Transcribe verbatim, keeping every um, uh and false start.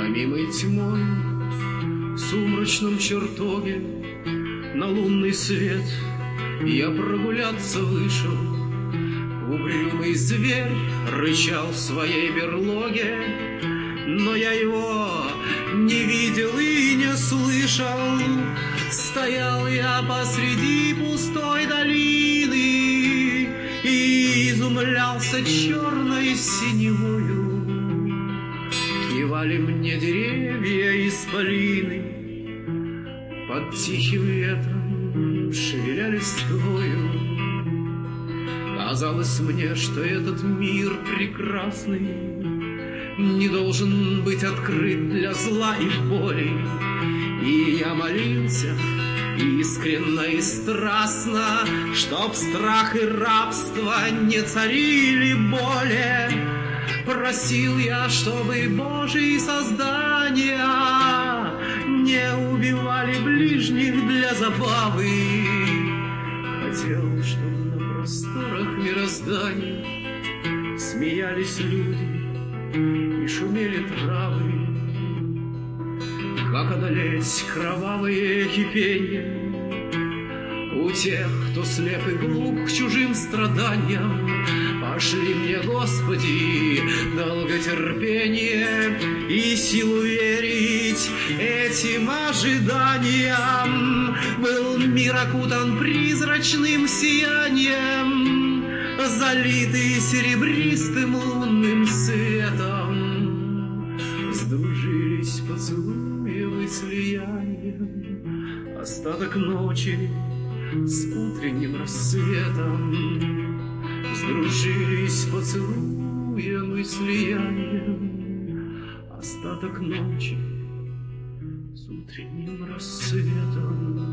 Томимой тьмой в сумрачном чертоге на лунный свет я прогуляться вышел. Угрюмый зверь рычал в своей берлоге, но я его не видел и не слышал. Стоял я посреди пустой долины и изумлялся черной синевою. Кивали мне деревья исполины, под тихим ветром шевеля листвою. Казалось мне, что этот мир прекрасный не должен быть открыт для зла и боли. И я молился искренно и страстно, чтоб страх и рабство не царили более. Просил я, чтобы Божьи создания не убивали ближних для забавы. Хотел, чтобы на просторах мироздания смеялись люди и шумели травы. Как одолеть кровавые кипения у тех, кто слеп и глух к чужим страданиям? Пошли мне, Господи, долготерпение и силу верить этим ожиданиям. Был мир окутан призрачным сиянием, залитый серебристым лунным светом. Сдружились поцелуем и слиянием остаток ночи с утренним рассветом. Сдружились поцелуем и слиянием остаток ночи с утренним рассветом.